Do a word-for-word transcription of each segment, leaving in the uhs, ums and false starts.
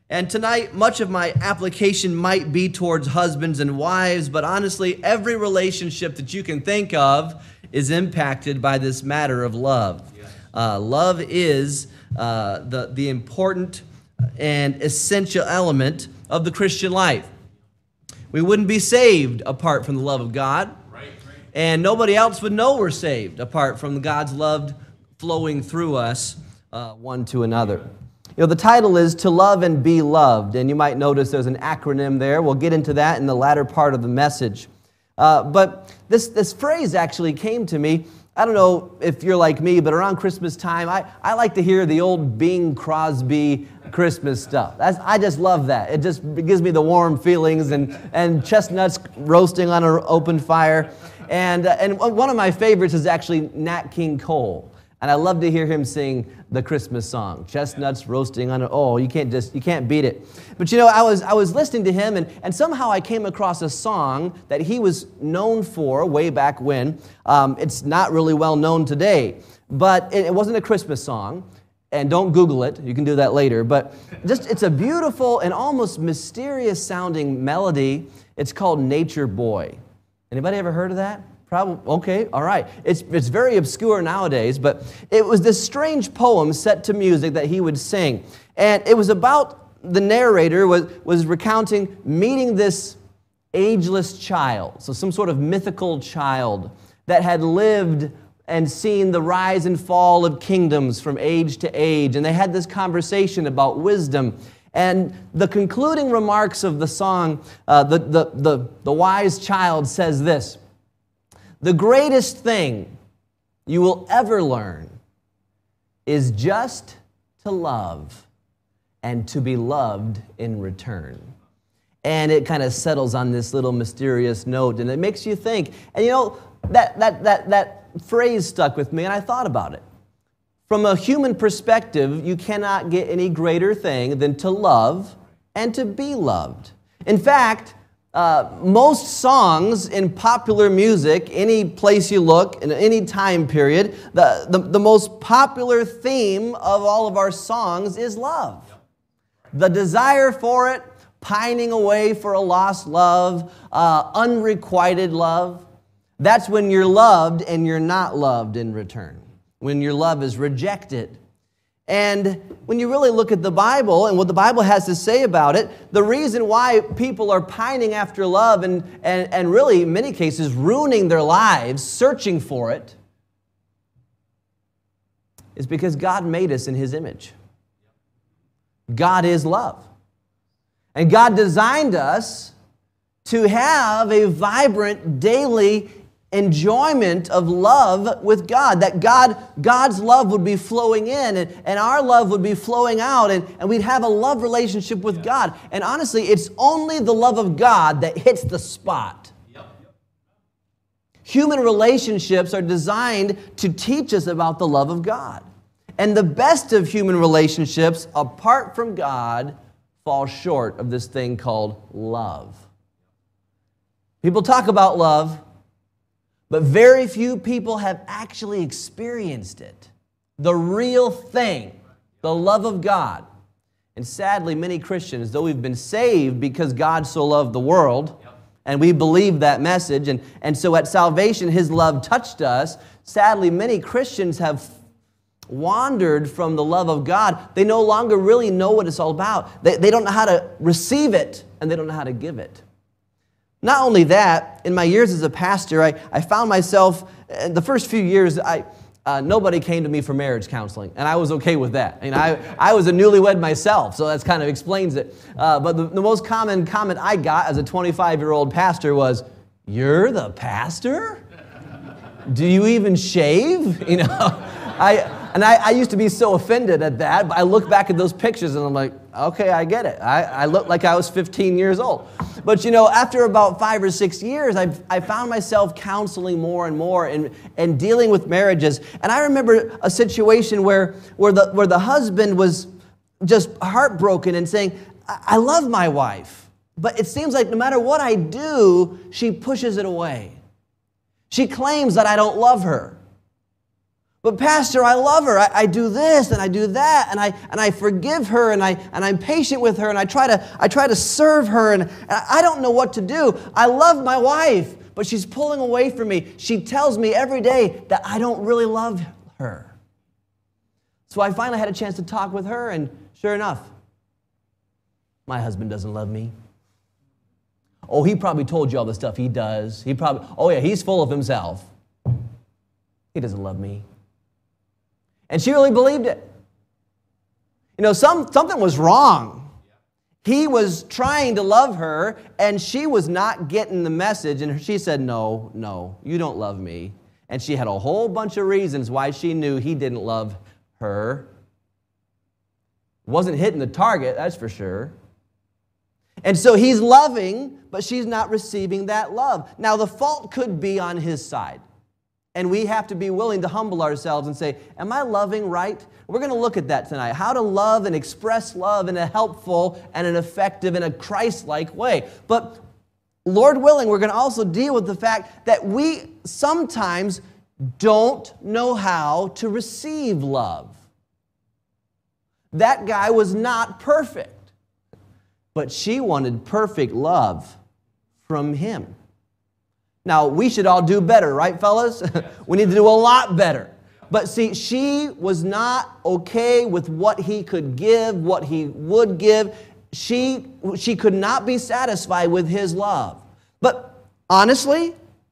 And tonight, much of my application might be towards husbands and wives, but honestly, every relationship that you can think of is impacted by this matter of love. Uh, love is uh, the, the important and essential element of the Christian life. We wouldn't be saved apart from the love of God, right, right. And nobody else would know we're saved apart from God's love flowing through us uh, one to another. You know, the title is To Love and Be Loved, and you might notice there's an acronym there. We'll get into that in the latter part of the message. Uh, but this, this phrase actually came to me. I don't know if you're like me, but around Christmas time, I, I like to hear the old Bing Crosby Christmas stuff. That's, I just love that. It just gives me the warm feelings and, and chestnuts roasting on an open fire. And, uh, and one of my favorites is actually Nat King Cole. And I love to hear him sing the Christmas song, chestnuts roasting on it. Oh, you can't just, you can't beat it. But you know, I was I was listening to him, and, and somehow I came across a song that he was known for way back when. Um, it's not really well known today, but it, it wasn't a Christmas song. And don't Google it, you can do that later. But just, it's a beautiful and almost mysterious sounding melody. It's called Nature Boy. Anybody ever heard of that? Probably, okay, all right. It's, it's very obscure nowadays, but it was this strange poem set to music that he would sing. And it was about, the narrator was, was recounting meeting this ageless child, so some sort of mythical child that had lived and seen the rise and fall of kingdoms from age to age. And they had this conversation about wisdom. And the concluding remarks of the song, uh, the, the, the, the wise child says this: "The greatest thing you will ever learn is just to love and to be loved in return." And it kind of settles on this little mysterious note, and it makes you think. And you know, that, that, that, that phrase stuck with me, and I thought about it. From a human perspective, you cannot get any greater thing than to love and to be loved. In fact, Uh, most songs in popular music, any place you look, in any time period, the, the, the most popular theme of all of our songs is love. The desire for it, pining away for a lost love, uh, unrequited love. That's when you're loved and you're not loved in return. When your love is rejected. And when you really look at the Bible and what the Bible has to say about it, the reason why people are pining after love and, and, and really, in many cases, ruining their lives, searching for it, is because God made us in His image. God is love. And God designed us to have a vibrant, daily enjoyment of love with God, that God, God's love would be flowing in and, and our love would be flowing out, and, and we'd have a love relationship with God. And honestly, it's only the love of God that hits the spot. Yep. Human relationships are designed to teach us about the love of God. And the best of human relationships, apart from God, fall short of this thing called love. People talk about love, but very few people have actually experienced it. The real thing, the love of God. And sadly, many Christians, though we've been saved because God so loved the world, and we believe that message, and, and so at salvation His love touched us, sadly, many Christians have wandered from the love of God. They no longer really know what it's all about. They, they don't know how to receive it, and they don't know how to give it. Not only that, in my years as a pastor, I, I found myself, in the first few years, I, uh, nobody came to me for marriage counseling, and I was okay with that. You know, I, I was a newlywed myself, so that kind of explains it. Uh, but the, the most common comment I got as a twenty-five-year-old pastor was, "You're the pastor? Do you even shave?" You know, I... And I, I used to be so offended at that, but I look back at those pictures and I'm like, okay, I get it. I, I look like I was fifteen years old. But you know, after about five or six years, I, I found myself counseling more and more and, and dealing with marriages. And I remember a situation where, where, the, where the husband was just heartbroken and saying, I, I love my wife, but it seems like no matter what I do, she pushes it away. She claims that I don't love her. But Pastor, I love her. I, I do this and I do that, and I and I forgive her, and I and I'm patient with her, and I try to I try to serve her, and, and I don't know what to do. I love my wife, but she's pulling away from me. She tells me every day that I don't really love her. So I finally had a chance to talk with her, and sure enough, my husband doesn't love me. Oh, he probably told you all the stuff he does. He probably, oh yeah, he's full of himself. He doesn't love me. And she really believed it. You know, some, something was wrong. He was trying to love her, and she was not getting the message, and she said, no, no, you don't love me. And she had a whole bunch of reasons why she knew he didn't love her. Wasn't hitting the target, that's for sure. And so he's loving, but she's not receiving that love. Now, the fault could be on his side. And we have to be willing to humble ourselves and say, am I loving right? We're going to look at that tonight. How to love and express love in a helpful and an effective and a Christ-like way. But Lord willing, we're going to also deal with the fact that we sometimes don't know how to receive love. That guy was not perfect, but she wanted perfect love from him. Now, we should all do better, right, fellas? We need to do a lot better. But see, she was not okay with what he could give, what he would give. She, she could not be satisfied with his love. But honestly,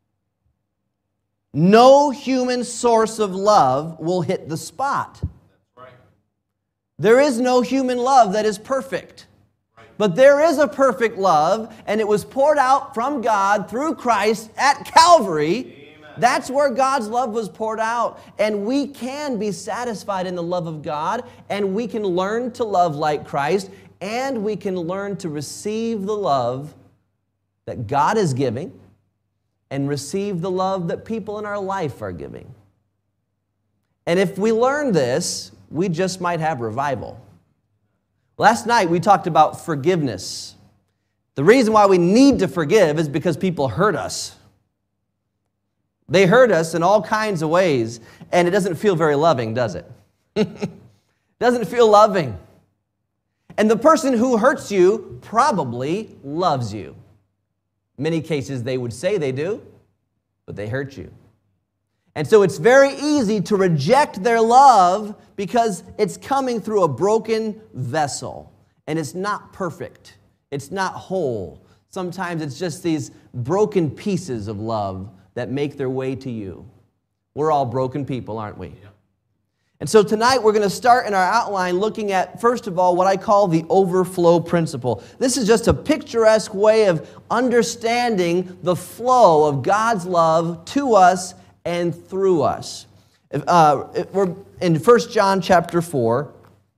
no human source of love will hit the spot. That's right. There is no human love that is perfect. But there is a perfect love, and it was poured out from God through Christ at Calvary. Amen. That's where God's love was poured out. And we can be satisfied in the love of God, and we can learn to love like Christ, and we can learn to receive the love that God is giving and receive the love that people in our life are giving. And if we learn this, we just might have revival. Last night, we talked about forgiveness. The reason why we need to forgive is because people hurt us. They hurt us in all kinds of ways, and it doesn't feel very loving, does it? It doesn't feel loving. And the person who hurts you probably loves you. In many cases, they would say they do, but they hurt you. And so it's very easy to reject their love because it's coming through a broken vessel. And it's not perfect. It's not whole. Sometimes it's just these broken pieces of love that make their way to you. We're all broken people, aren't we? Yeah. And so tonight we're going to start in our outline looking at, first of all, what I call the overflow principle. This is just a picturesque way of understanding the flow of God's love to us and through us. Uh, we're in First John chapter four.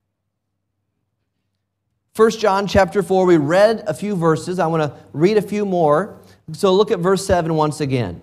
First John chapter four, we read a few verses. I want to read a few more. So look at verse seven once again.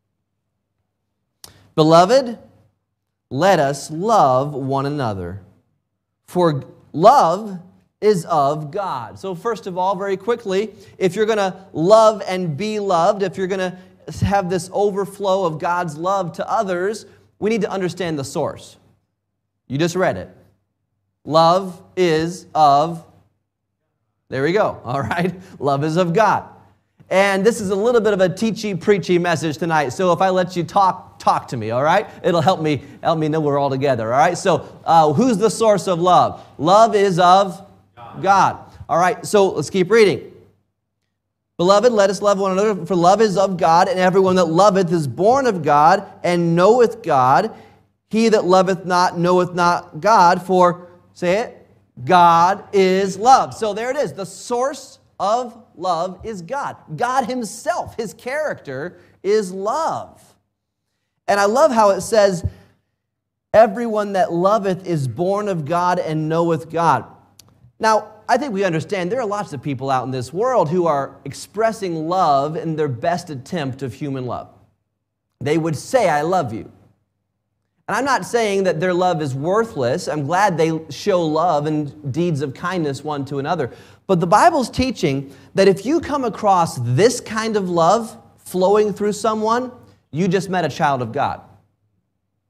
Beloved, let us love one another, for love is of God. So first of all, very quickly, if you're going to love and be loved, if you're going to have this overflow of God's love to others, we need to understand the source. You just read it. Love is of, there we go, all right? Love is of God. And this is a little bit of a teachy, preachy message tonight, so if I let you talk, talk to me, all right? It'll help me, help me know we're all together, all right? So uh, who's the source of love? Love is of God. God. All right, so let's keep reading. Beloved, let us love one another, for love is of God, and everyone that loveth is born of God, and knoweth God. He that loveth not knoweth not God, for, say it, God is love. So there it is. The source of love is God. God himself, his character, is love. And I love how it says, everyone that loveth is born of God and knoweth God. Now, I think we understand there are lots of people out in this world who are expressing love in their best attempt of human love. They would say, I love you. And I'm not saying that their love is worthless. I'm glad they show love and deeds of kindness one to another. But the Bible's teaching that if you come across this kind of love flowing through someone, you just met a child of God.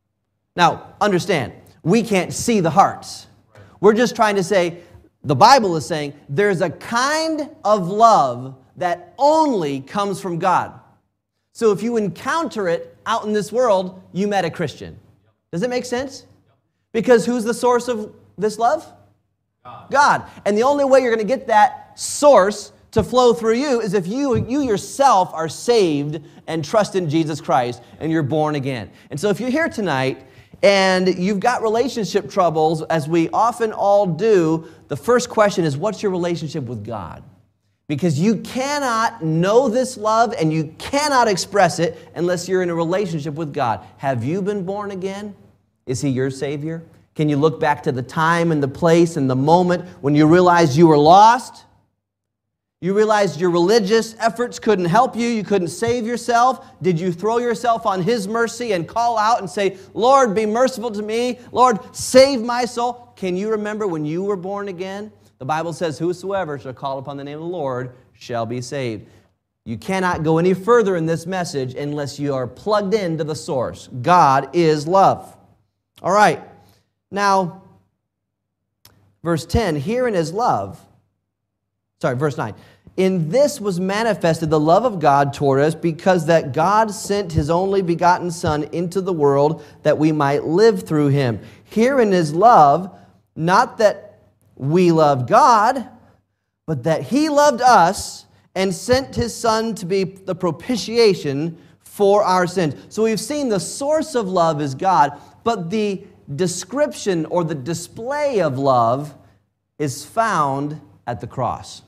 Now, understand, we can't see the hearts. We're just trying to say, the Bible is saying, there's a kind of love that only comes from God. So if you encounter it out in this world, you met a Christian. Does it make sense? Because who's the source of this love? God. God. And the only way you're going to get that source to flow through you is if you, you yourself are saved and trust in Jesus Christ and you're born again. And so if you're here tonight and you've got relationship troubles, as we often all do, the first question is, what's your relationship with God? Because you cannot know this love and you cannot express it unless you're in a relationship with God. Have you been born again? Is He your Savior? Can you look back to the time and the place and the moment when you realized you were lost? You realized your religious efforts couldn't help you. You couldn't save yourself. Did you throw yourself on His mercy and call out and say, Lord, be merciful to me. Lord, save my soul. Can you remember when you were born again? The Bible says, whosoever shall call upon the name of the Lord shall be saved. You cannot go any further in this message unless you are plugged into the source. God is love. All right. Now, verse ten, herein is love. Sorry, verse nine. In this was manifested the love of God toward us, because that God sent His only begotten Son into the world that we might live through Him. Herein is love, not that we love God, but that He loved us and sent His Son to be the propitiation for our sins. So we've seen the source of love is God, but the description or the display of love is found at the cross.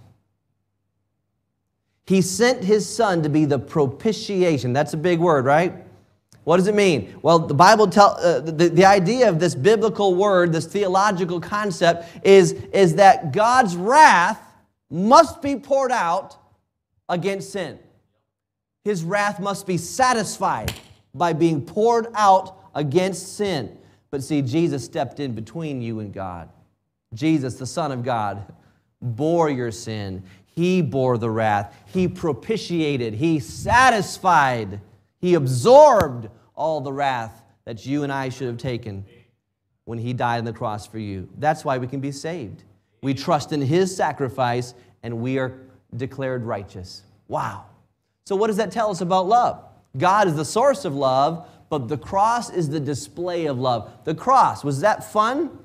He sent His Son to be the propitiation. That's a big word, right? What does it mean? Well, the Bible tell uh, the, the idea of this biblical word, this theological concept, is, is that God's wrath must be poured out against sin. His wrath must be satisfied by being poured out against sin. But see, Jesus stepped in between you and God. Jesus, the Son of God, bore your sin. He bore the wrath. He propitiated. He satisfied. He absorbed all the wrath that you and I should have taken when He died on the cross for you. That's why we can be saved. We trust in His sacrifice and we are declared righteous. Wow. So what does that tell us about love? God is the source of love, but the cross is the display of love. The cross, was that fun?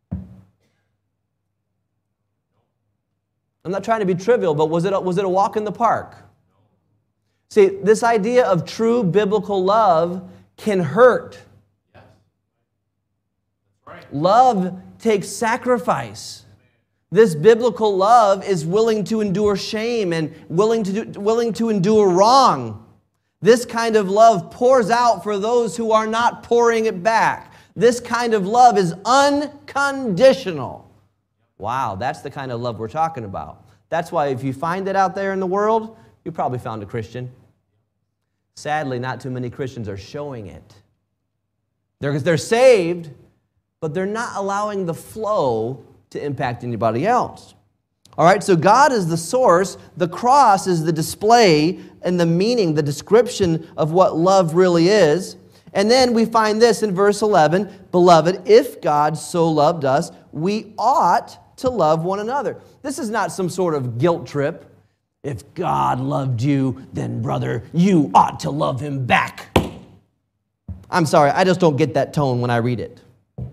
I'm not trying to be trivial, but was it a, was it a walk in the park? See, this idea of true biblical love can hurt. Yes. That's right. Love takes sacrifice. This biblical love is willing to endure shame and willing to, do, willing to endure wrong. This kind of love pours out for those who are not pouring it back. This kind of love is unconditional. Wow, that's the kind of love we're talking about. That's why if you find it out there in the world, you probably found a Christian. Sadly, not too many Christians are showing it. They're, they're saved, but they're not allowing the flow to impact anybody else. All right, so God is the source. The cross is the display and the meaning, the description of what love really is. And then we find this in verse eleven, Beloved, if God so loved us, we ought to love one another. This is not some sort of guilt trip. If God loved you, then brother, you ought to love Him back. I'm sorry, I just don't get that tone when I read it.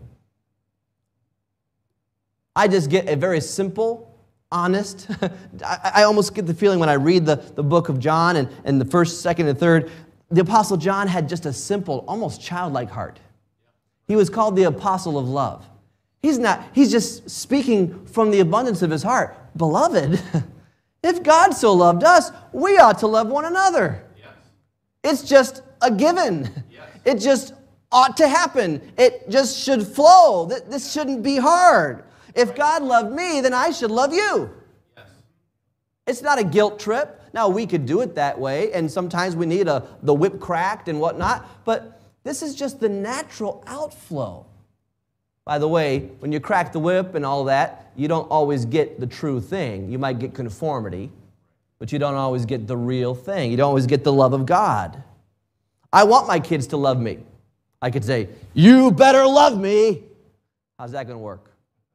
I just get a very simple, honest, I, I almost get the feeling when I read the, the book of John and, and the first, second, and third, the Apostle John had just a simple, almost childlike heart. He was called the Apostle of Love. He's not, he's just speaking from the abundance of his heart. Beloved, if God so loved us, we ought to love one another. Yes. It's just a given. Yes. It just ought to happen. It just should flow. This shouldn't be hard. If God loved me, then I should love you. Yes. It's not a guilt trip. Now, we could do it that way, and sometimes we need a, the whip cracked and whatnot, but this is just the natural outflow. By the way, when you crack the whip and all that, you don't always get the true thing. You might get conformity, but you don't always get the real thing. You don't always get the love of God. I want my kids to love me. I could say, you better love me. How's that going to work?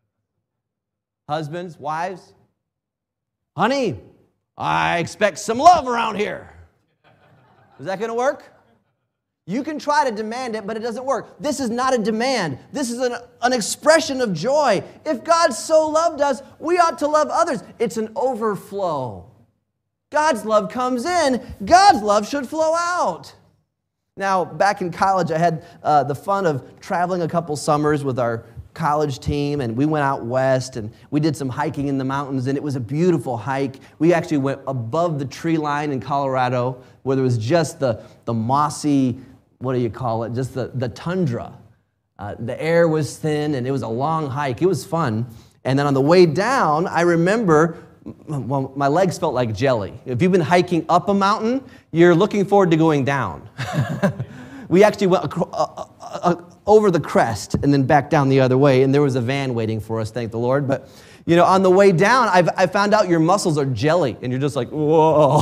Husbands, wives, honey, I expect some love around here. Is that going to work? You can try to demand it, but it doesn't work. This is not a demand. This is an, an expression of joy. If God so loved us, we ought to love others. It's an overflow. God's love comes in. God's love should flow out. Now, back in college, I had uh, the fun of traveling a couple summers with our college team, and we went out west, and we did some hiking in the mountains, and it was a beautiful hike. We actually went above the tree line in Colorado, where there was just the, the mossy, what do you call it, just the, the tundra. Uh, the air was thin, and it was a long hike. It was fun. And then on the way down, I remember, well, my legs felt like jelly. If you've been hiking up a mountain, you're looking forward to going down. We actually went acro- uh, uh, uh, over the crest and then back down the other way, and there was a van waiting for us, thank the Lord. But, you know, on the way down, I've, I found out your muscles are jelly, and you're just like, whoa.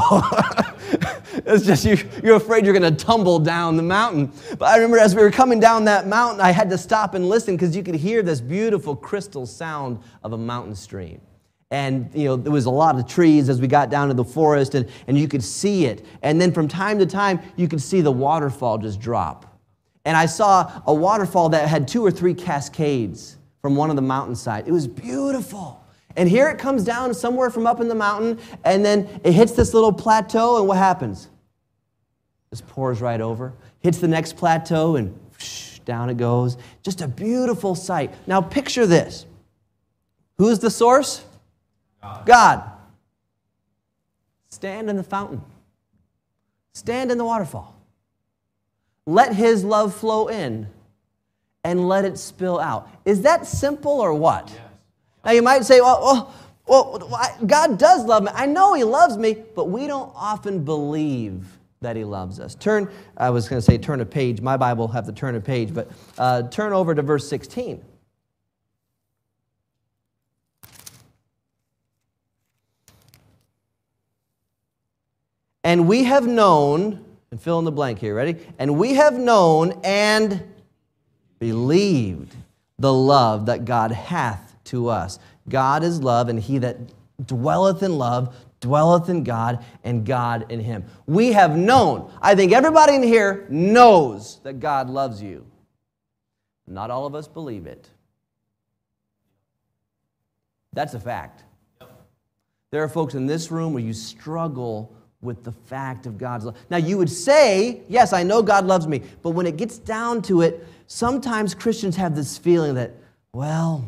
It's just, you, you're afraid you're going to tumble down the mountain. But I remember as we were coming down that mountain, I had to stop and listen because you could hear this beautiful crystal sound of a mountain stream. And, you know, there was a lot of trees as we got down to the forest, and, and you could see it. And then from time to time, you could see the waterfall just drop. And I saw a waterfall that had two or three cascades from one of the mountainside. It was beautiful. And here it comes down somewhere from up in the mountain, and then it hits this little plateau, and what happens? Just pours right over. Hits the next plateau, and whoosh, down it goes. Just a beautiful sight. Now picture this. Who's the source? God. God. Stand in the fountain. Stand in the waterfall. Let His love flow in, and let it spill out. Is that simple or what? Yes. Now you might say, well, well, well, God does love me. I know He loves me, but we don't often believe that He loves us. Turn, I was going to say turn a page. My Bible will have to turn a page, but uh, turn over to verse sixteen. And we have known, and fill in the blank here, ready? And we have known and believed the love that God hath to us. God is love, and he that dwelleth in love dwelleth in God, and God in him. We have known. I think everybody in here knows that God loves you. Not all of us believe it. That's a fact. There are folks in this room where you struggle with the fact of God's love. Now, you would say, yes, I know God loves me, but when it gets down to it, sometimes Christians have this feeling that, well,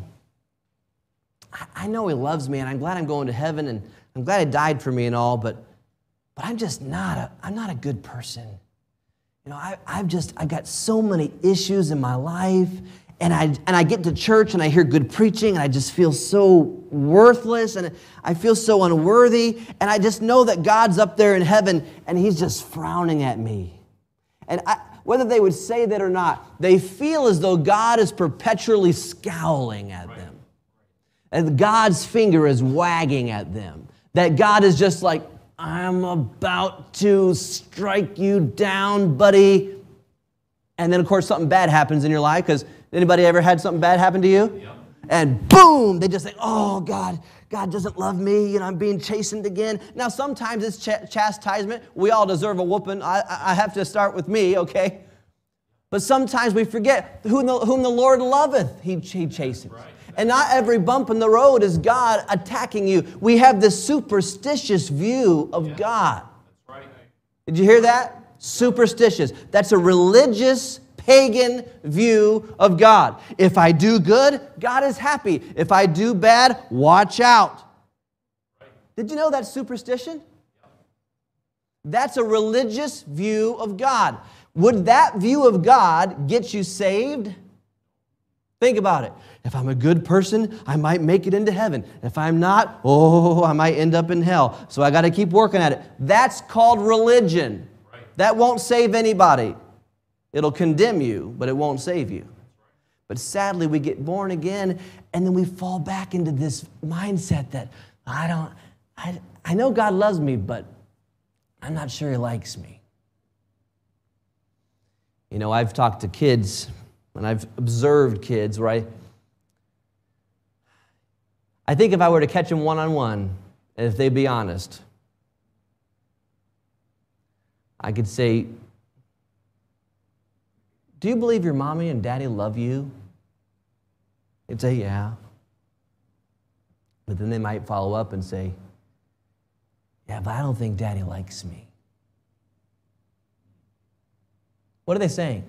I know He loves me, and I'm glad I'm going to heaven, and I'm glad He died for me and all, but but I'm just not a I'm not a good person. You know, I, I've just I've got so many issues in my life, and I and I get to church and I hear good preaching, and I just feel so worthless, and I feel so unworthy, and I just know that God's up there in heaven, and He's just frowning at me. And I, whether they would say that or not, they feel as though God is perpetually scowling at them. And God's finger is wagging at them. That God is just like, I'm about to strike you down, buddy. And then, of course, something bad happens in your life, because anybody ever had something bad happen to you? Yep. And boom, they just say, oh, God, God doesn't love me, and I'm being chastened again. Now, sometimes it's ch- chastisement. We all deserve a whooping. I, I have to start with me, okay? But sometimes we forget whom the, whom the Lord loveth, he, he chastens. Right. And not every bump in the road is God attacking you. We have this superstitious view of yeah, God. That's right. Did you hear that? Superstitious. That's a religious, pagan view of God. If I do good, God is happy. If I do bad, watch out. Right. Did you know that's superstition? Yeah. That's a religious view of God. Would that view of God get you saved? Think about it. If I'm a good person, I might make it into heaven. If I'm not, oh, I might end up in hell. So I got to keep working at it. That's called religion. Right. That won't save anybody. It'll condemn you, but it won't save you. But sadly, we get born again, and then we fall back into this mindset that I don't, I, I know God loves me, but I'm not sure He likes me. You know, I've talked to kids, and I've observed kids where I, I think if I were to catch them one-on-one, and if they'd be honest, I could say, do you believe your mommy and daddy love you? They'd say, yeah. But then they might follow up and say, yeah, but I don't think daddy likes me. What are they saying?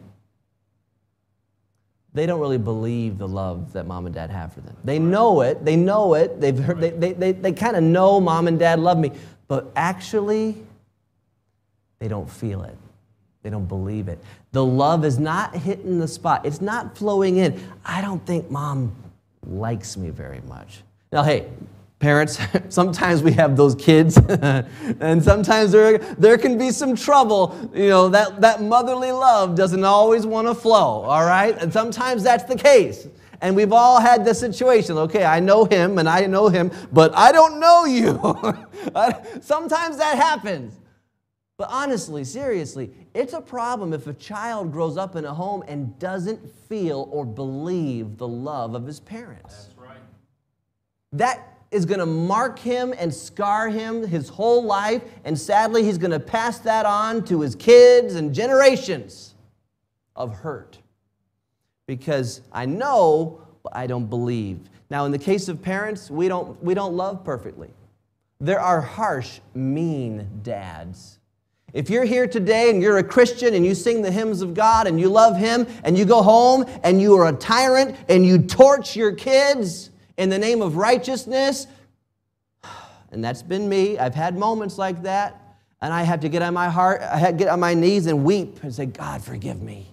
They don't really believe the love that mom and dad have for them. They know it. They know it. They've heard, they they, they, they kind of know mom and dad love me. But actually, they don't feel it. They don't believe it. The love is not hitting the spot. It's not flowing in. I don't think mom likes me very much. Now, hey, parents, sometimes we have those kids, and sometimes there, there can be some trouble. You know, that, that motherly love doesn't always want to flow, all right? And sometimes that's the case. And we've all had this situation. Okay, I know him, and I know him, but I don't know you. Sometimes that happens. But honestly, seriously, it's a problem if a child grows up in a home and doesn't feel or believe the love of his parents. That's right. That is going to mark him and scar him his whole life, and sadly, he's going to pass that on to his kids and generations of hurt. Because I know, but I don't believe. Now, in the case of parents, we don't, we don't love perfectly. There are harsh, mean dads. If you're here today and you're a Christian and you sing the hymns of God and you love Him and you go home and you are a tyrant and you torch your kids in the name of righteousness, and that's been me. I've had moments like that, and I have to get on my heart, I have to get on my knees and weep and say, God, forgive me.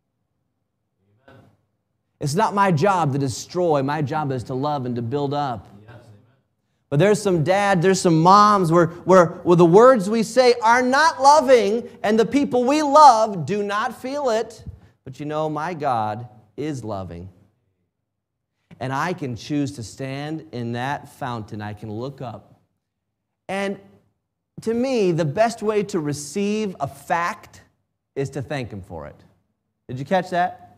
Amen. It's not my job to destroy. My job is to love and to build up. Yes, amen. But there's some dads, there's some moms where, where, where the words we say are not loving, and the people we love do not feel it. But you know, my God is loving. And I can choose to stand in that fountain. I can look up. And to me, the best way to receive a fact is to thank Him for it. Did you catch that?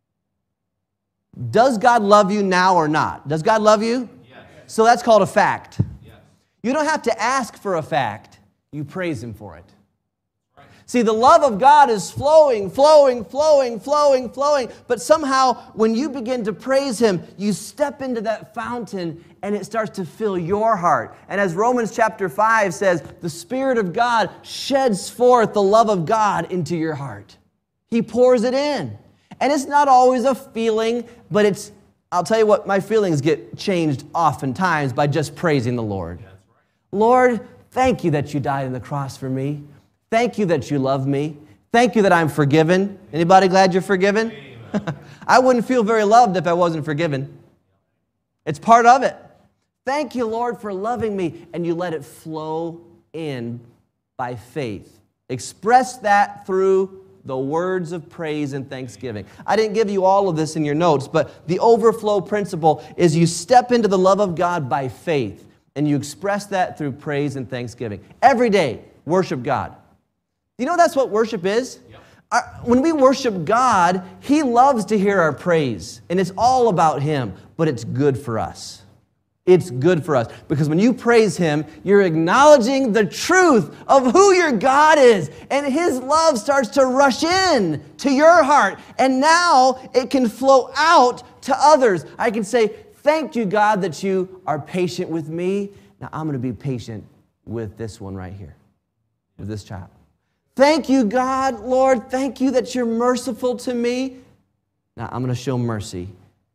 Does God love you now or not? Does God love you? Yes. So that's called a fact. Yes. You don't have to ask for a fact. You praise Him for it. See, the love of God is flowing, flowing, flowing, flowing, flowing. But somehow, when you begin to praise Him, you step into that fountain and it starts to fill your heart. And as Romans chapter five says, the Spirit of God sheds forth the love of God into your heart. He pours it in. And it's not always a feeling, but it's, I'll tell you what, my feelings get changed oftentimes by just praising the Lord. Lord, thank you that you died on the cross for me. Thank you that you love me. Thank you that I'm forgiven. Anybody glad you're forgiven? I wouldn't feel very loved if I wasn't forgiven. It's part of it. Thank you, Lord, for loving me. And you let it flow in by faith. Express that through the words of praise and thanksgiving. I didn't give you all of this in your notes, but the overflow principle is you step into the love of God by faith, and you express that through praise and thanksgiving. Every day, worship God. You know that's what worship is? Yep. Our, when we worship God, He loves to hear our praise. And it's all about Him, but it's good for us. It's good for us. Because when you praise Him, you're acknowledging the truth of who your God is. And His love starts to rush in to your heart. And now it can flow out to others. I can say, thank you, God, that you are patient with me. Now I'm going to be patient with this one right here, with this child. Thank you, God, Lord. Thank you that you're merciful to me. Now I'm going to show mercy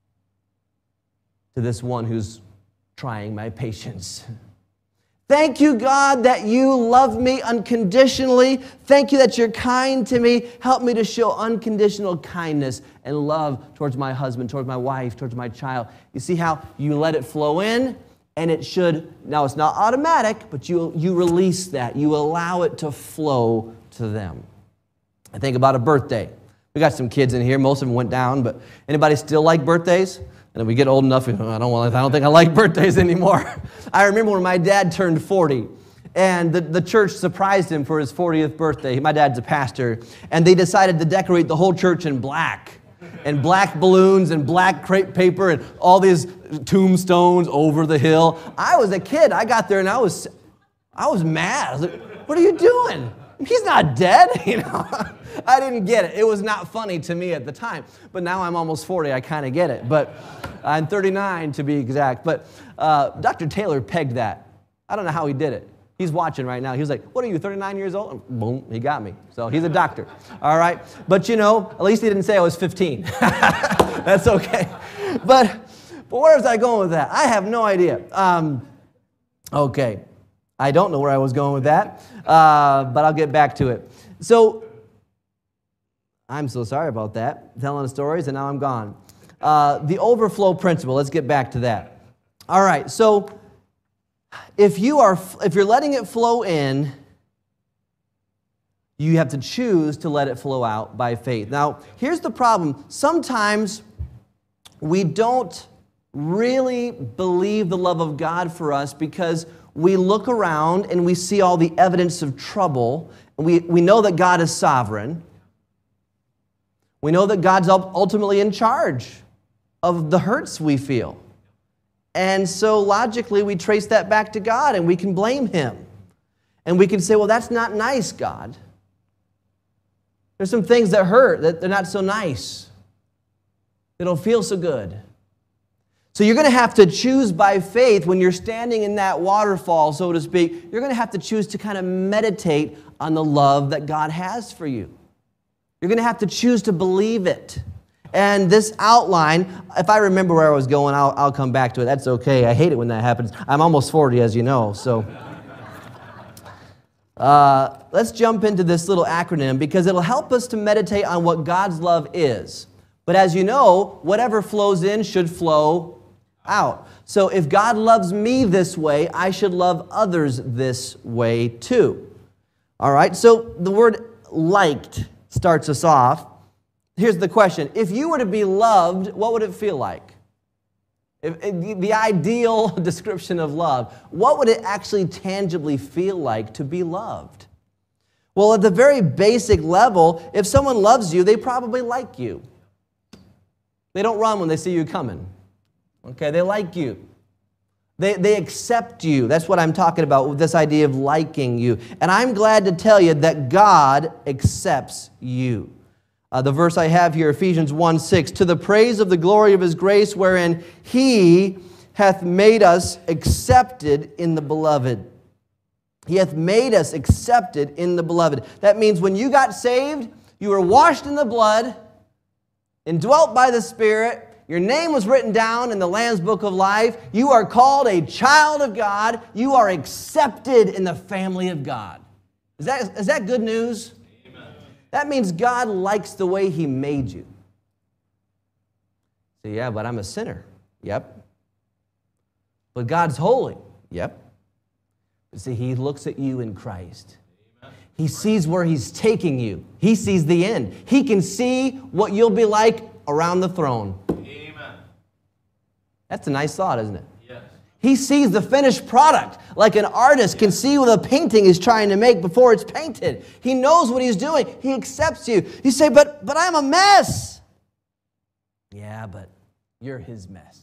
to this one who's trying my patience. Thank you, God, that you love me unconditionally. Thank you that you're kind to me. Help me to show unconditional kindness and love towards my husband, towards my wife, towards my child. You see how you let it flow in? And it should, now it's not automatic, but you, you release that. You allow it to flow to them. I think about a birthday. We got some kids in here. Most of them went down, but anybody still like birthdays? And then we get old enough, I don't want, I don't think I like birthdays anymore. I remember when my dad turned forty, And the, the church surprised him for his fortieth birthday. My dad's a pastor. And they decided to decorate the whole church in black. And black balloons and black crepe paper and all these tombstones over the hill. I was a kid. I got there and I was, I was mad. I was like, what are you doing? He's not dead, you know. I didn't get it. It was not funny to me at the time. But now I'm almost forty. I kind of get it. But I'm thirty-nine to be exact. But uh, Doctor Taylor pegged that. I don't know how he did it. He's watching right now. He was like, what are you, thirty-nine years old? Boom, he got me. So he's a doctor, all right? But, you know, at least he didn't say I was fifteen. That's okay. But, but where was I going with that? I have no idea. Um, okay. I don't know where I was going with that, uh, but I'll get back to it. So, I'm so sorry about that, telling stories, and now I'm gone. Uh, the overflow principle, let's get back to that. All right, so if you are, if you're letting it flow in, you have to choose to let it flow out by faith. Now, here's the problem. Sometimes we don't really believe the love of God for us because we look around and we see all the evidence of trouble. We, we know that God is sovereign. We know that God's ultimately in charge of the hurts we feel. And so logically we trace that back to God and we can blame Him. And we can say, well, that's not nice, God. There's some things that hurt, that they're not so nice. They don't feel so good. So you're going to have to choose by faith when you're standing in that waterfall, so to speak. You're going to have to choose to kind of meditate on the love that God has for you. You're going to have to choose to believe it. And this outline, if I remember where I was going, I'll, I'll come back to it. That's okay. I hate it when that happens. I'm almost forty, as you know. So uh, let's jump into this little acronym because it'll help us to meditate on what God's love is. But as you know, whatever flows in should flow out. So if God loves me this way, I should love others this way too. All right, so the word liked starts us off. Here's the question. If you were to be loved, what would it feel like? If, if, the ideal description of love, what would it actually tangibly feel like to be loved? Well, at the very basic level, if someone loves you, they probably like you. They don't run when they see you coming. Okay, they like you. They, they accept you. That's what I'm talking about with this idea of liking you. And I'm glad to tell you that God accepts you. Uh, the verse I have here, Ephesians one six, to the praise of the glory of His grace, wherein He hath made us accepted in the beloved. He hath made us accepted in the beloved. That means when you got saved, you were washed in the blood, indwelt by the Spirit, your name was written down in the Lamb's Book of Life, you are called a child of God, you are accepted in the family of God. Is that, is that good news? Amen. That means God likes the way He made you. So yeah, but I'm a sinner. Yep. But God's holy. Yep. But see, He looks at you in Christ. He sees where He's taking you. He sees the end. He can see what you'll be like around the throne. Amen. That's a nice thought, isn't it? Yes. He sees the finished product like an artist can see what a painting is trying to make before it's painted. He knows what he's doing. He accepts you. You say, but, but I'm a mess. Yeah, but you're His mess.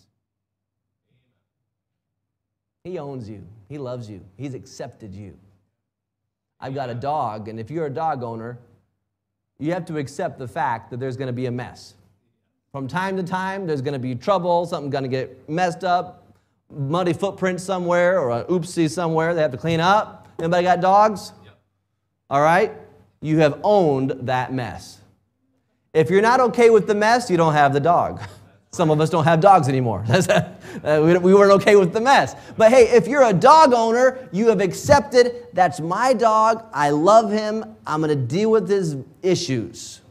He owns you. He loves you. He's accepted you. I've got a dog, and if you're a dog owner, you have to accept the fact that there's going to be a mess. From time to time, there's going to be trouble, something's going to get messed up, muddy footprint somewhere, or an oopsie somewhere they have to clean up. Anybody got dogs? Yep. All right? You have owned that mess. If you're not okay with the mess, you don't have the dog. Some of us don't have dogs anymore. We weren't okay with the mess. But hey, if you're a dog owner, you have accepted, that's my dog, I love him, I'm going to deal with his issues.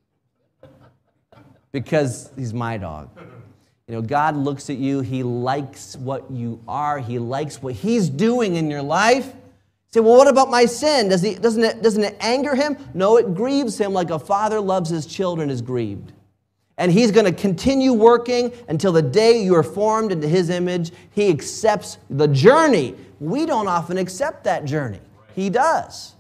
Because he's my dog. You know, God looks at you, He likes what you are, He likes what He's doing in your life. You say, well, what about my sin? Does he, doesn't, it, doesn't it anger Him? No, it grieves Him like a father loves his children is grieved. And He's going to continue working until the day you are formed into His image. He accepts the journey. We don't often accept that journey. He does.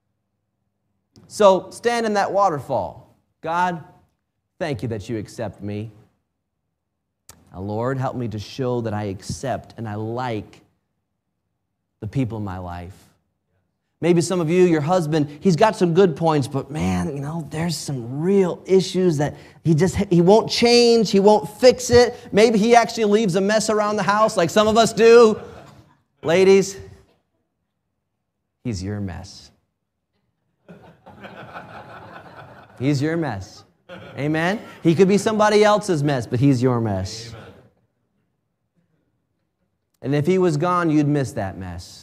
So stand in that waterfall. God, thank you that you accept me. Now, Lord, help me to show that I accept and I like the people in my life. Maybe some of you, your husband, he's got some good points, but man, you know, there's some real issues that he just, he won't change, he won't fix it. Maybe he actually leaves a mess around the house like some of us do. Ladies, he's your mess. He's your mess. Amen? He could be somebody else's mess, but he's your mess. Amen. And if he was gone, you'd miss that mess.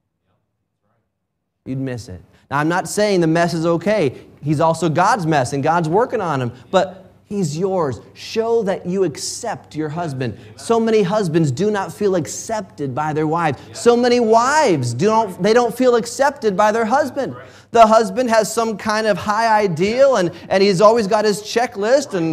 You'd miss it. Now, I'm not saying the mess is okay. He's also God's mess, and God's working on him. But he's yours. Show that you accept your husband. So many husbands do not feel accepted by their wives. So many wives, do not, they don't feel accepted by their husband. The husband has some kind of high ideal, and, and he's always got his checklist, and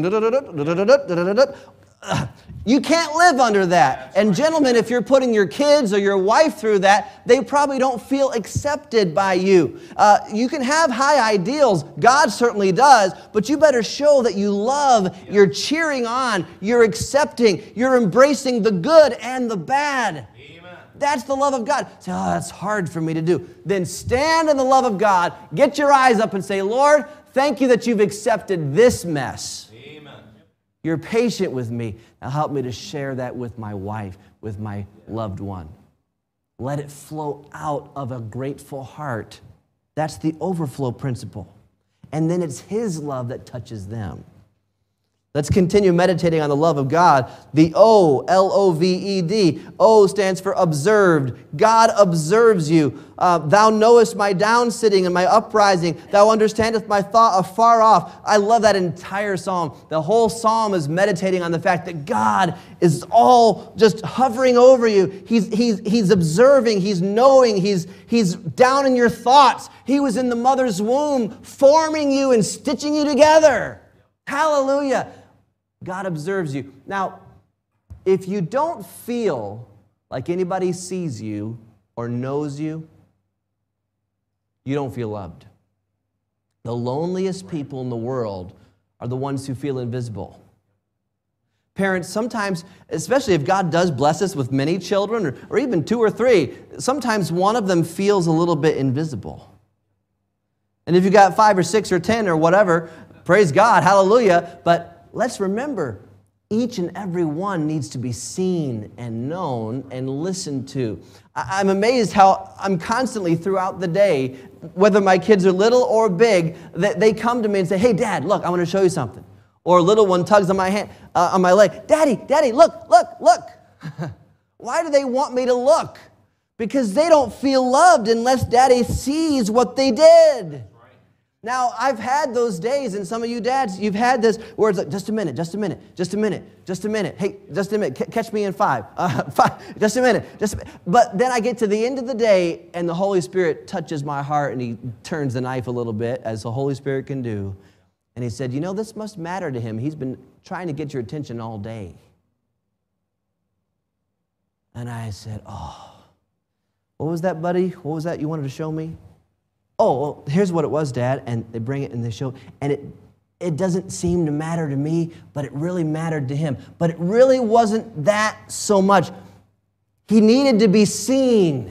you can't live under that. And gentlemen, if you're putting your kids or your wife through that, they probably don't feel accepted by you. Uh, you can have high ideals. God certainly does. But you better show that you love, you're cheering on, you're accepting, you're embracing the good and the bad. Amen. That's the love of God. Say, oh, that's hard for me to do. Then stand in the love of God. Get your eyes up and say, Lord, thank you that you've accepted this mess. You're patient with me. Now help me to share that with my wife, with my loved one. Let it flow out of a grateful heart. That's the overflow principle. And then it's His love that touches them. Let's continue meditating on the love of God. The O, L O V E D. O stands for observed. God observes you. Uh, Thou knowest my down sitting and my uprising. Thou understandest my thought afar off. I love that entire psalm. The whole psalm is meditating on the fact that God is all just hovering over you. He's, he's, he's observing. He's knowing. He's, he's down in your thoughts. He was in the mother's womb forming you and stitching you together. Hallelujah. God observes you. Now, if you don't feel like anybody sees you or knows you, you don't feel loved. The loneliest people in the world are the ones who feel invisible. Parents, sometimes, especially if God does bless us with many children, or, or even two or three, sometimes one of them feels a little bit invisible. And if you got five or six or ten or whatever, praise God, hallelujah, but let's remember, each and every one needs to be seen and known and listened to. I'm amazed how I'm constantly throughout the day, whether my kids are little or big, that they come to me and say, hey, Dad, look, I want to show you something. Or a little one tugs on my hand, uh, on my leg, Daddy, Daddy, look, look, look. Why do they want me to look? Because they don't feel loved unless Daddy sees what they did. Now, I've had those days, and some of you dads, you've had this where it's like, just a minute, just a minute, just a minute, just a minute. Hey, just a minute, C- catch me in five. Uh, five, just a minute, just a minute. But then I get to the end of the day, and the Holy Spirit touches my heart, and He turns the knife a little bit, as the Holy Spirit can do. And He said, you know, this must matter to him. He's been trying to get your attention all day. And I said, oh, what was that, buddy? What was that you wanted to show me? Oh, well, here's what it was, Dad. And they bring it and they show, and it it doesn't seem to matter to me, but it really mattered to him. But it really wasn't that so much. He needed to be seen.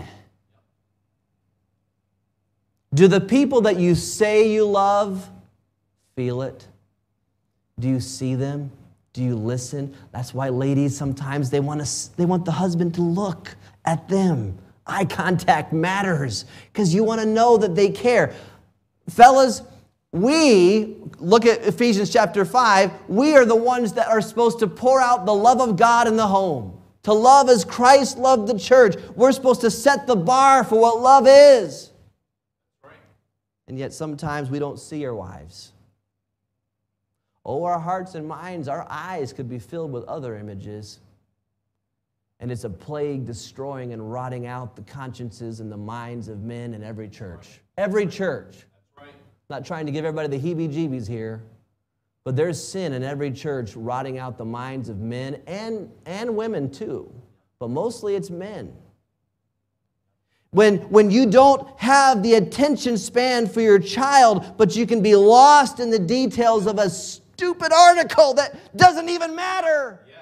Do the people that you say you love feel it? Do you see them? Do you listen? That's why ladies sometimes they want to they want the husband to look at them. Eye contact matters because you want to know that they care. Fellas, we, look at Ephesians chapter five, we are the ones that are supposed to pour out the love of God in the home. To love as Christ loved the church. We're supposed to set the bar for what love is. And yet sometimes we don't see our wives. Oh, our hearts and minds, our eyes could be filled with other images. And it's a plague destroying and rotting out the consciences and the minds of men in every church. Every church. That's right. Not trying to give everybody the heebie-jeebies here. But there's sin in every church rotting out the minds of men and, and women too. But mostly it's men. When, when you don't have the attention span for your child, but you can be lost in the details of a stupid article that doesn't even matter. Yes.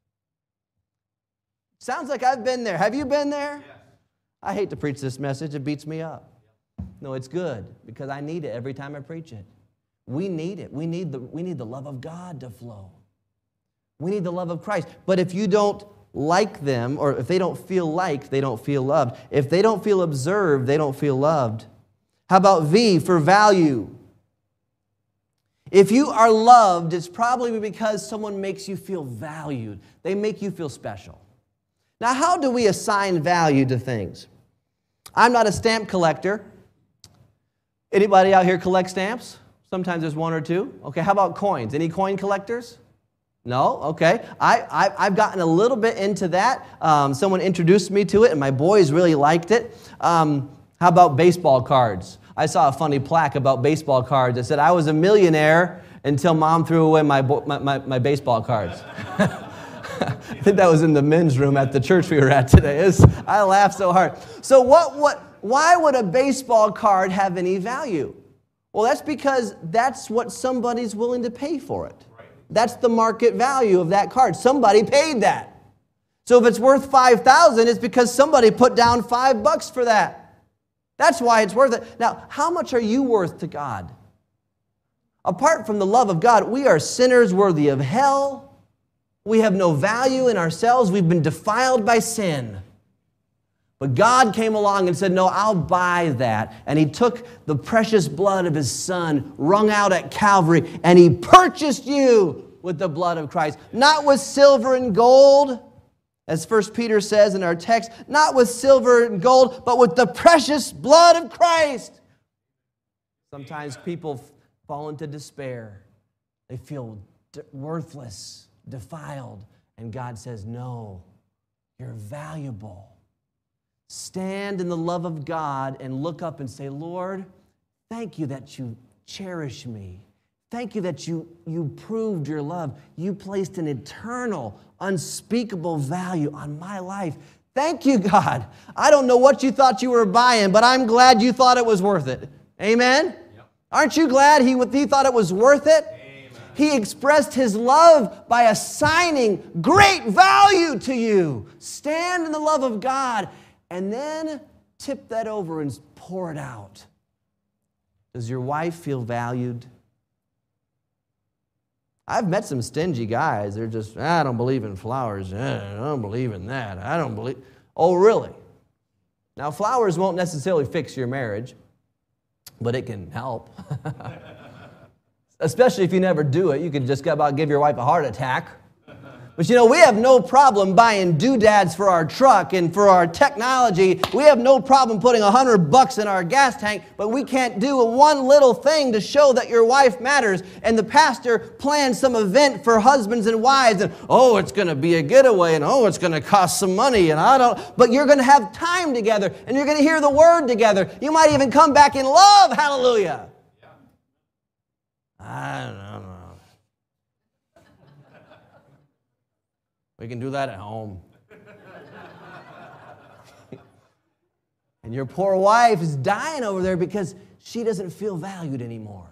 Sounds like I've been there. Have you been there? Yes. I hate to preach this message. It beats me up. No, it's good because I need it every time I preach it. We need it. We need the, we need the love of God to flow. We need the love of Christ. But if you don't like them, or if they don't feel liked, they don't feel loved. If they don't feel observed, they don't feel loved. How about V, for value? If you are loved, it's probably because someone makes you feel valued. They make you feel special. Now, how do we assign value to things? I'm not a stamp collector. Anybody out here collect stamps? Sometimes there's one or two. Okay, how about coins? Any coin collectors? No? Okay. I, I, I've gotten a little bit into that. Um, someone introduced me to it, and my boys really liked it. Um, how about baseball cards? I saw a funny plaque about baseball cards that said, I was a millionaire until Mom threw away my, my, my, my baseball cards. I think that was in the men's room at the church we were at today. Was, I laughed so hard. So what, what, why would a baseball card have any value? Well, that's because that's what somebody's willing to pay for it. Right. That's the market value of that card. Somebody paid that. So if it's worth five thousand dollars, it's because somebody put down five bucks for that. That's why it's worth it. Now, how much are you worth to God? Apart from the love of God, we are sinners worthy of hell. We have no value in ourselves. We've been defiled by sin. But God came along and said, no, I'll buy that. And He took the precious blood of His Son, wrung out at Calvary, and He purchased you with the blood of Christ. Not with silver and gold, as First Peter says in our text, not with silver and gold, but with the precious blood of Christ. Sometimes people fall into despair. They feel worthless, defiled. And God says, no, you're valuable. Stand in the love of God and look up and say, Lord, thank you that you cherish me. Thank you that you, you proved your love. You placed an eternal, unspeakable value on my life. Thank you, God. I don't know what you thought you were buying, but I'm glad you thought it was worth it. Amen? Yep. Aren't you glad he, he thought it was worth it? Amen. He expressed His love by assigning great value to you. Stand in the love of God. And then tip that over and pour it out. Does your wife feel valued? I've met some stingy guys. They're just, I don't believe in flowers. I don't believe in that. I don't believe. Oh, really? Now, flowers won't necessarily fix your marriage, but it can help. Especially if you never do it. You can just about give your wife a heart attack. But you know, we have no problem buying doodads for our truck and for our technology. We have no problem putting a hundred bucks in our gas tank, but we can't do one little thing to show that your wife matters. And the pastor plans some event for husbands and wives, and oh, it's going to be a getaway, and oh, it's going to cost some money, and I don't, but you're going to have time together, and you're going to hear the word together. You might even come back in love, hallelujah. Yeah. I don't know. We can do that at home. And your poor wife is dying over there because she doesn't feel valued anymore.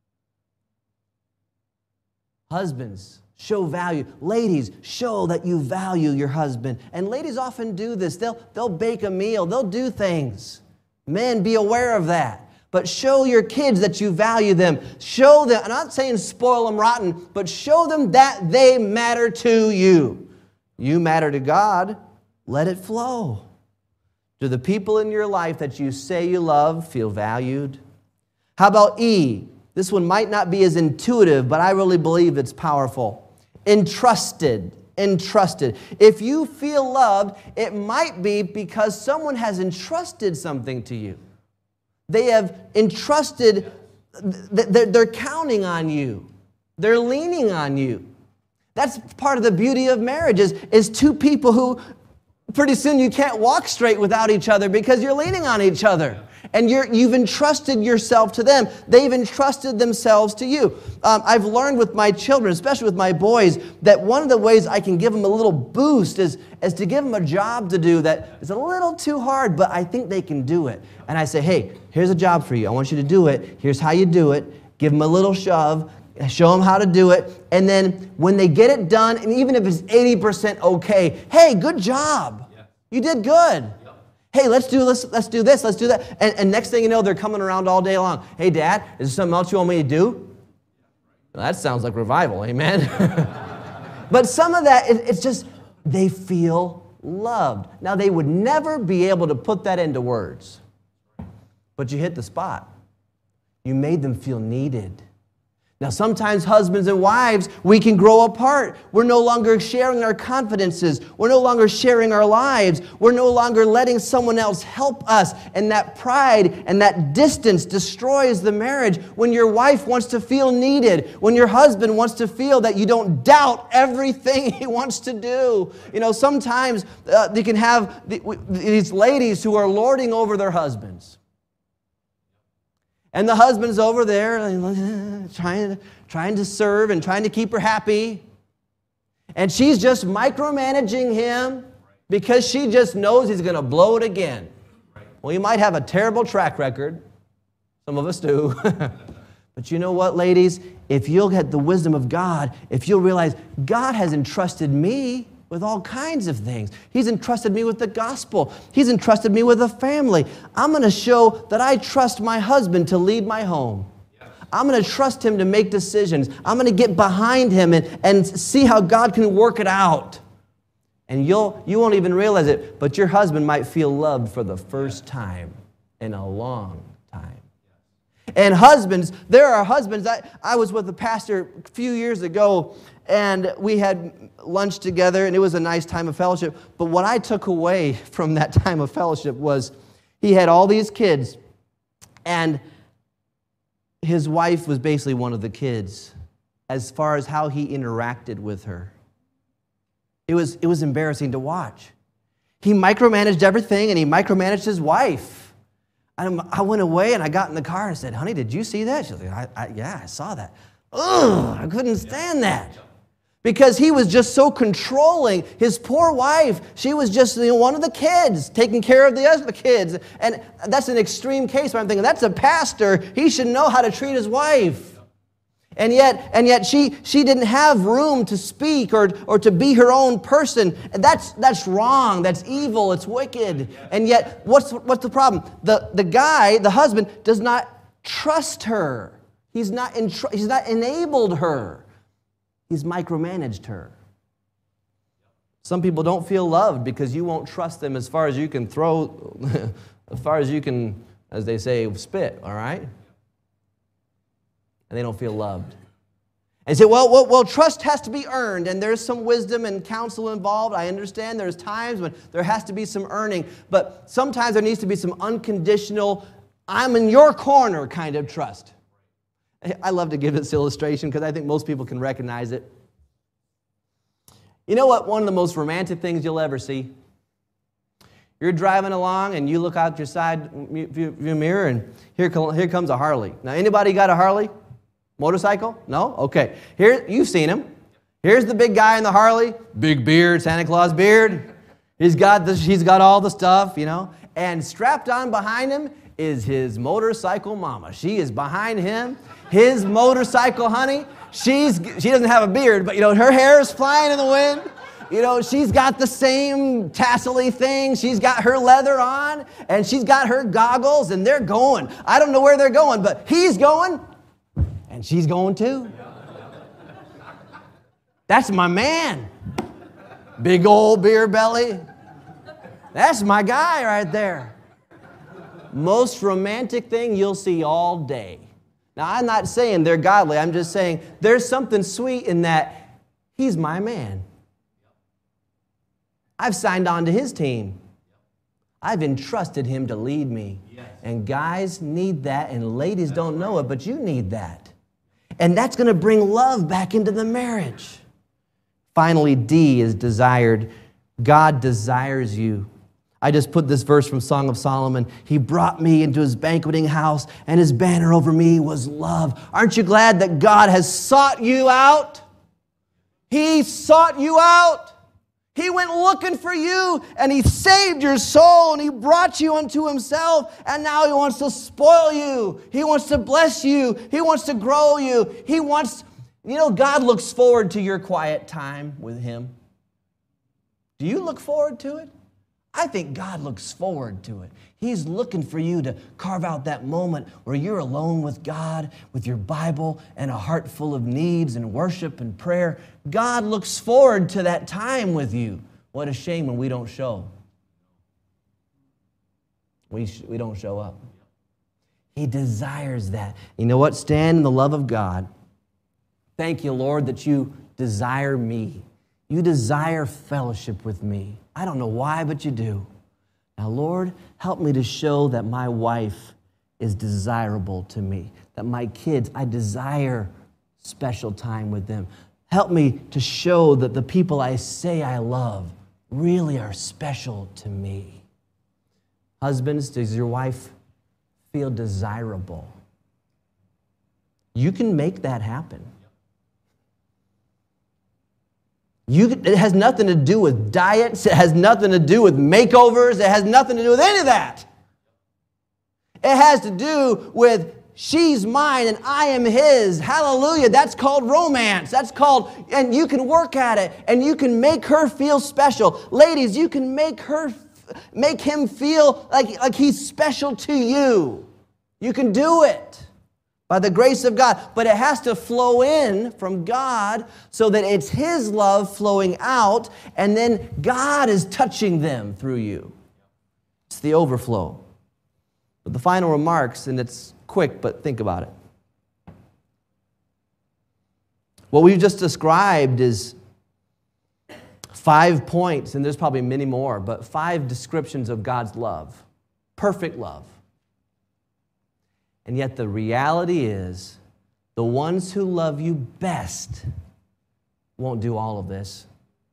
Husbands, show value. Ladies, show that you value your husband. And ladies often do this. They'll, they'll bake a meal. They'll do things. Men, be aware of that. But show your kids that you value them. Show them, I'm not saying spoil them rotten, but show them that they matter to you. You matter to God. Let it flow. Do the people in your life that you say you love feel valued? How about E? This one might not be as intuitive, but I really believe it's powerful. Entrusted. Entrusted. If you feel loved, it might be because someone has entrusted something to you. They have entrusted, they're counting on you. They're leaning on you. That's part of the beauty of marriage is, is two people who pretty soon you can't walk straight without each other because you're leaning on each other. And you're, you've entrusted yourself to them. They've entrusted themselves to you. Um, I've learned with my children, especially with my boys, that one of the ways I can give them a little boost is, is to give them a job to do that is a little too hard, but I think they can do it. And I say, hey, here's a job for you. I want you to do it. Here's how you do it. Give them a little shove. Show them how to do it. And then when they get it done, and even if it's eighty percent okay, hey, good job. Yeah. You did good. Yep. Hey, let's do this, let's do this, let's do that. And, and next thing you know, they're coming around all day long. Hey, Dad, is there something else you want me to do? Well, that sounds like revival, amen? But some of that, it, it's just, they feel loved. Now, they would never be able to put that into words. But you hit the spot. You made them feel needed. Now, sometimes husbands and wives, we can grow apart. We're no longer sharing our confidences. We're no longer sharing our lives. We're no longer letting someone else help us. And that pride and that distance destroys the marriage. When your wife wants to feel needed, when your husband wants to feel that you don't doubt everything he wants to do. You know, sometimes uh, you can have the, these ladies who are lording over their husbands. And the husband's over there trying, trying to serve and trying to keep her happy. And she's just micromanaging him because she just knows he's going to blow it again. Well, you might have a terrible track record. Some of us do. But you know what, ladies? If you'll get the wisdom of God, if you'll realize God has entrusted me with all kinds of things. He's entrusted me with the gospel. He's entrusted me with a family. I'm going to show that I trust my husband to lead my home. I'm going to trust him to make decisions. I'm going to get behind him and, and see how God can work it out. And you'll, you won't even realize it, but your husband might feel loved for the first time in a long time. And husbands, there are husbands. I, I was with a pastor a few years ago, and we had lunch together, and it was a nice time of fellowship. But what I took away from that time of fellowship was he had all these kids, and his wife was basically one of the kids as far as how he interacted with her. It was, it was embarrassing to watch. He micromanaged everything, and he micromanaged his wife. And I went away, and I got in the car and said, honey, did you see that? She was like, I, I, yeah, I saw that. Ugh, I couldn't stand that. Because he was just so controlling. His poor wife, she was just, you know, one of the kids, taking care of the other kids. And that's an extreme case, but I'm thinking, that's a pastor. He should know how to treat his wife. And yet, and yet she, she didn't have room to speak or, or to be her own person. And that's, that's wrong. That's evil. It's wicked. And yet, what's, what's the problem? The, the guy, the husband, does not trust her. He's not, entr- he's not enabled her. He's micromanaged her. Some people don't feel loved because you won't trust them as far as you can throw, as far as you can, as they say, spit, all right? And they don't feel loved. And say, well, well, well, trust has to be earned, and there's some wisdom and counsel involved. I understand there's times when there has to be some earning, but sometimes there needs to be some unconditional, I'm in your corner kind of trust. I love to give this illustration because I think most people can recognize it. You know what? One of the most romantic things you'll ever see? You're driving along and you look out your side view mirror and here, here comes a Harley. Now, anybody got a Harley? Motorcycle? No? Okay. Here, you've seen him. Here's the big guy in the Harley. Big beard, Santa Claus beard. He's got, this, he's got all the stuff, you know. And strapped on behind him is his motorcycle mama. She is behind him. His motorcycle honey, she's she doesn't have a beard, but you know, her hair is flying in the wind. You know, she's got the same tassel-y thing. She's got her leather on, and she's got her goggles, and they're going. I don't know where they're going, but he's going, and she's going too. That's my man. Big old beer belly. That's my guy right there. Most romantic thing you'll see all day. Now, I'm not saying they're godly. I'm just saying there's something sweet in that he's my man. I've signed on to his team. I've entrusted him to lead me. Yes. And guys need that, and ladies that's don't know right. it, but you need that. And that's going to bring love back into the marriage. Finally, D is desired. God desires you. I just put this verse from Song of Solomon. He brought me into his banqueting house, and his banner over me was love. Aren't you glad that God has sought you out? He sought you out. He went looking for you, and he saved your soul, and he brought you unto himself, and now he wants to spoil you. He wants to bless you. He wants to grow you. He wants, you know, God looks forward to your quiet time with him. Do you look forward to it? I think God looks forward to it. He's looking for you to carve out that moment where you're alone with God, with your Bible and a heart full of needs and worship and prayer. God looks forward to that time with you. What a shame when we don't show. We, sh- we don't show up. He desires that. You know what? Stand in the love of God. Thank you, Lord, that you desire me. You desire fellowship with me. I don't know why, but you do. Now, Lord, help me to show that my wife is desirable to me, that my kids, I desire special time with them. Help me to show that the people I say I love really are special to me. Husbands, does your wife feel desirable? You can make that happen. You, it has nothing to do with diets. It has nothing to do with makeovers. It has nothing to do with any of that. It has to do with she's mine and I am his. Hallelujah. That's called romance. That's called, and you can work at it and you can make her feel special. Ladies, you can make her, make him feel like, like he's special to you. You can do it. By the grace of God. But it has to flow in from God so that it's his love flowing out, and then God is touching them through you. It's the overflow. But the final remarks, and it's quick, but think about it. What we've just described is five points, and there's probably many more, but five descriptions of God's love. Perfect love. And yet the reality is, the ones who love you best won't do all of this.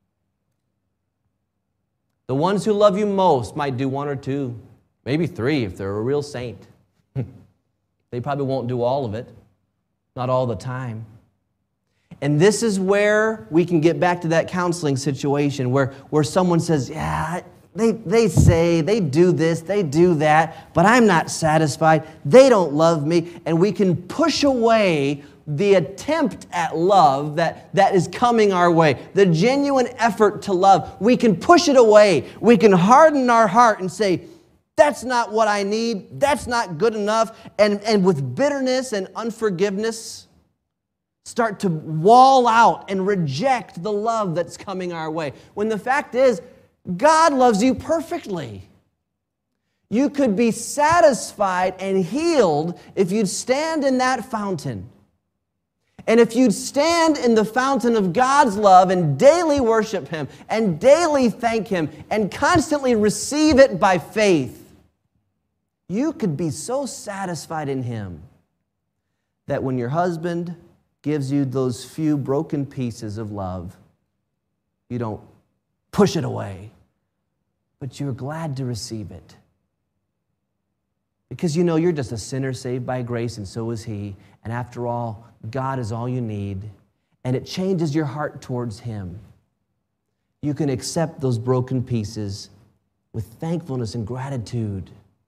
The ones who love you most might do one or two, maybe three if they're a real saint. They probably won't do all of it, not all the time. And this is where we can get back to that counseling situation where, where someone says, yeah, They, they say, they do this, they do that, but I'm not satisfied. They don't love me. And we can push away the attempt at love that, that is coming our way, the genuine effort to love. We can push it away. We can harden our heart and say, that's not what I need. That's not good enough. And, and with bitterness and unforgiveness, start to wall out and reject the love that's coming our way. When the fact is, God loves you perfectly. You could be satisfied and healed if you'd stand in that fountain. And if you'd stand in the fountain of God's love and daily worship him and daily thank him and constantly receive it by faith, you could be so satisfied in him that when your husband gives you those few broken pieces of love, you don't push it away, but you're glad to receive it. Because you know you're just a sinner saved by grace, and so is he. And after all, God is all you need. And it changes your heart towards him. You can accept those broken pieces with thankfulness and gratitude.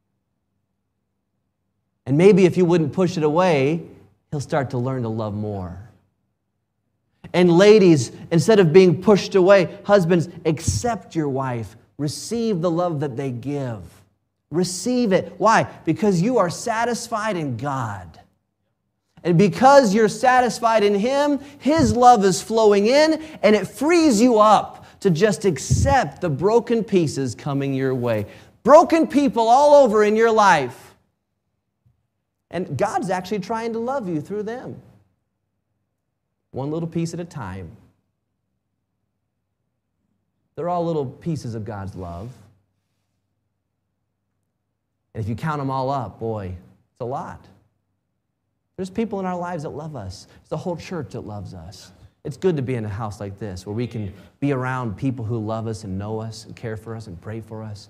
And maybe if you wouldn't push it away, he'll start to learn to love more. And ladies, instead of being pushed away, husbands, accept your wife. Receive the love that they give. Receive it. Why? Because you are satisfied in God. And because you're satisfied in him, his love is flowing in, and it frees you up to just accept the broken pieces coming your way. Broken people all over in your life. And God's actually trying to love you through them. One little piece at a time. They're all little pieces of God's love. And if you count them all up, boy, it's a lot. There's people in our lives that love us. It's the whole church that loves us. It's good to be in a house like this where we can be around people who love us and know us and care for us and pray for us.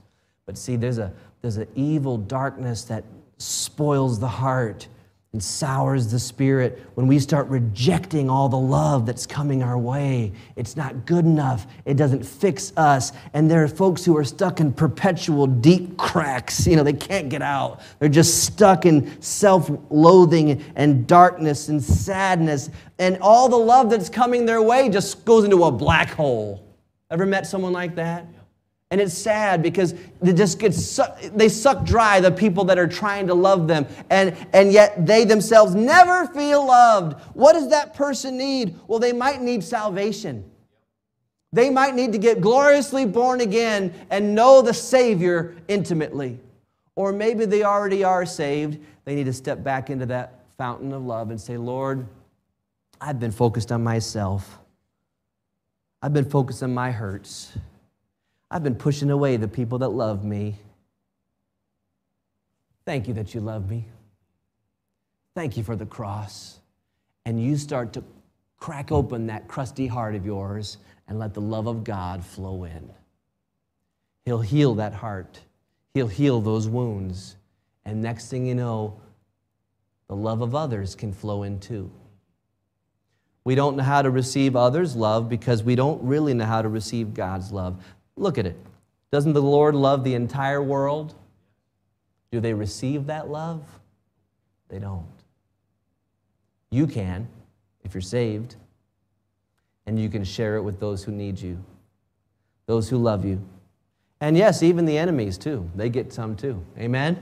But see, there's a there's an evil darkness that spoils the heart and sours the spirit when we start rejecting all the love that's coming our way. It's not good enough. It doesn't fix us. And there are folks who are stuck in perpetual deep cracks. You know, they can't get out. They're just stuck in self-loathing and darkness and sadness. And all the love that's coming their way just goes into a black hole. Ever met someone like that? And it's sad because they just get suck, they suck dry the people that are trying to love them. And, and yet they themselves never feel loved. What does that person need? Well, they might need salvation. They might need to get gloriously born again and know the Savior intimately. Or maybe they already are saved. They need to step back into that fountain of love and say, Lord, I've been focused on myself. I've been focused on my hurts. I've been pushing away the people that love me. Thank you that you love me. Thank you for the cross. And you start to crack open that crusty heart of yours and let the love of God flow in. He'll heal that heart. He'll heal those wounds. And next thing you know, the love of others can flow in too. We don't know how to receive others' love because we don't really know how to receive God's love. Look at it. Doesn't the Lord love the entire world? Do they receive that love? They don't. You can, if you're saved, and you can share it with those who need you, those who love you. And yes, even the enemies too. They get some too. Amen?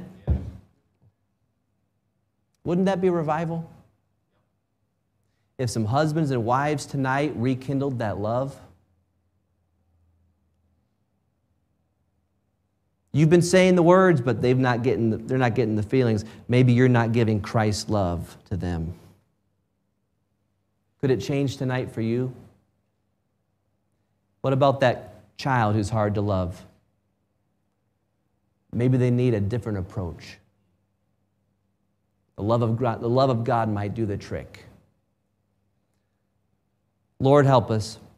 Wouldn't that be revival? If some husbands and wives tonight rekindled that love. You've been saying the words, but they've not getting the, they're not getting the feelings. Maybe you're not giving Christ's love to them. Could it change tonight for you? What about that child who's hard to love? Maybe they need a different approach. The love of God, the love of God might do the trick. Lord, help us.